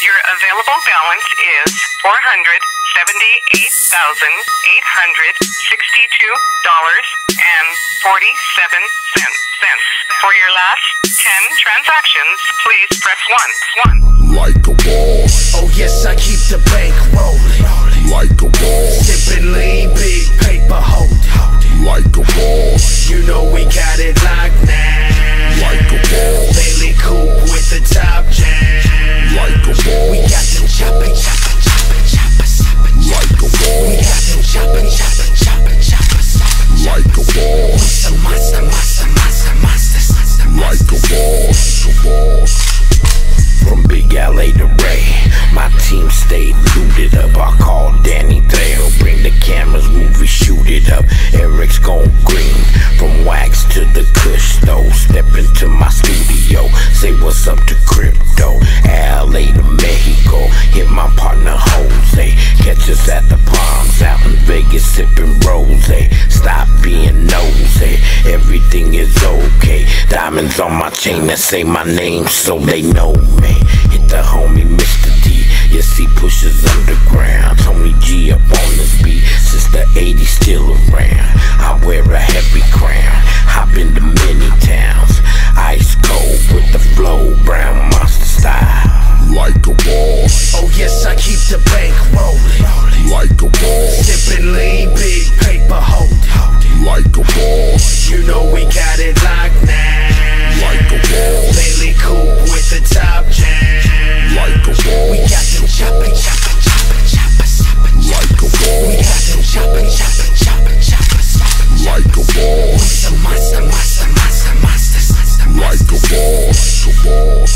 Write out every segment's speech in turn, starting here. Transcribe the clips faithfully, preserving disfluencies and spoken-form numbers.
Your available balance is four hundred seventy-eight thousand eight hundred sixty-two dollars and forty-seven cents. For your last ten transactions, please press one. One. Like a boss. Oh yes, I keep the bank rolling. Like a boss. Sipping lean, big paper hold. Like a boss. You know we got it locked now. Like a boss. Bailey coupe with the top jam. Like a boss. We got them chopping, chopping, chopping, chopping, chopping. Like a boss. We got them chopping, chopping, chopping, chopping, chopping. Like a boss. Some monster, monster, monster, monster, monster. Like a boss. A boss. From Big L A to Ray, my team stayed looted up. I called Danny Trejo, bring the cameras, movie, shoot it up. Eric's gone green, from wax to the kush though. Step into my studio, say what's up to crypto. L A to Mexico, hit my partner Jose. Catch us at the Palms, out in Vegas sipping rose. Stop being nosy, everything is okay. Diamonds on my chain that say my name so they know me. Hit the homie Mister D, yes he pushes underground. Tony G up on this beat, since the eighties still around. I wear a heavy crown, hop into many towns. Ice cold with the flow, brown monster style. Like a boss. Oh yes, I keep the bank rolling. Like a boss. Sipping lean, big paper hold. Like a boss. You know we got it locked now. Like a boss. Bailey coupe with the top jam. Like a boss. We got them chopping, chopping, chopping, chopping, chopping. Like a We boss. got them chopping, chopping, chopping, chopping, chopping. Like a boss. Some monster, monster, monster, monster, monster. Like a boss. A boss.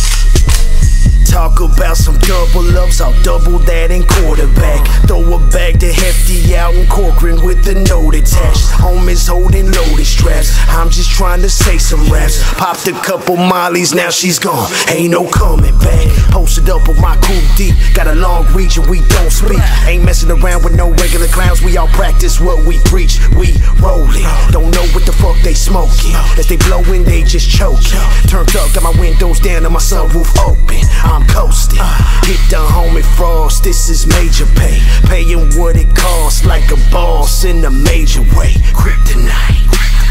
Talk about some double ups, I'll double that in quarterback. Throw a bag to Hefty out in Corcoran with the note attached. Homies holding loaded straps, I'm just trying to say some raps. Popped a couple mollies, now she's gone, ain't no coming back. Posted up with my coupe deep, got a long reach and we don't speak. Ain't messing around with no regular clowns, we all practice what we preach. We rolling, don't know what the fuck they smoking. As they blowing, they just choking. Turned up, got my windows down and my sunroof open. I'm coasting, hit the homie Frost, this is major pay. Paying what it costs like a boss in a major way. Kryptonite,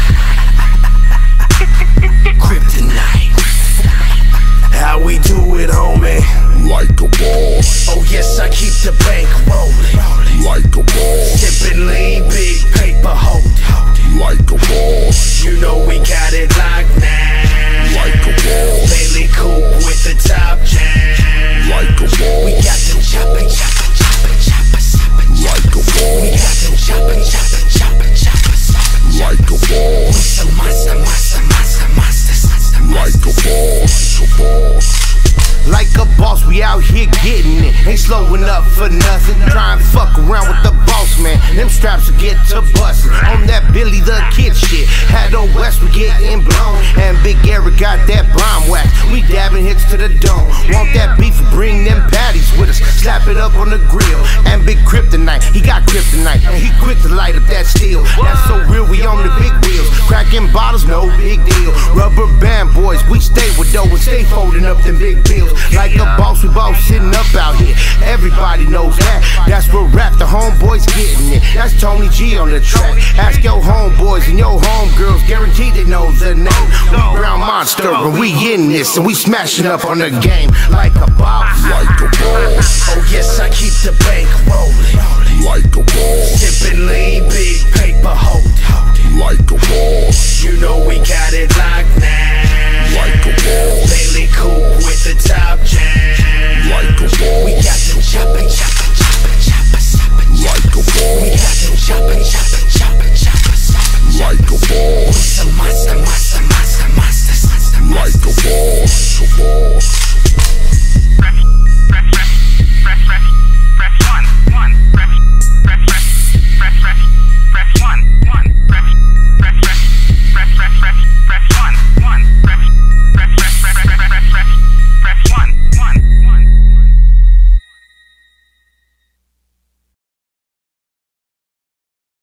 Kryptonite. How we do it, homie? Like a boss. Oh yes, I keep the bank rolling. Like a boss. Sipping lean, big paper hold. Like a boss. You know we got it locked now. Like a boss. Bailey coupe with the top jam. Like a boss. We got them chopping, chopping, chopping, chopping, chopping. Like a We got boss. them chopping, chopping, chopping, chopping, chopping. Like a boss. Some monster, monster, monster, monster, monster. Like a boss. A boss. Like a boss, we out here getting it. Ain't slowing up for nothing. Try and fuck around with the boss, man. Them straps will get to bustin'. On that Billy the Kid shit. Had on West, we getting blown. And Big Eric got that bomb wax. We dabbing hits to the dome. Want that beef, bring them patties with us. Slap it up on the grill. And Big Kryptonite, he got kryptonite. And he quick to light up that steel. That's so real, we on the big wheels. Cracking bottles, no big deal. Rubber band boys, we stay with dough and stay folding up them big bills. Like a boss, we both sitting up out here. Everybody knows that. That's where rap, the homeboys getting it. That's Tony G on the track. Ask your homeboys and your homegirls, guaranteed they know the name. We Brown Monster and we in this and we smashing up on the game. Like a boss. Like a boss. Oh yes, I keep the bank rolling. Like a boss. Sipping lean, big paper hold. Like a boss. You know we got it locked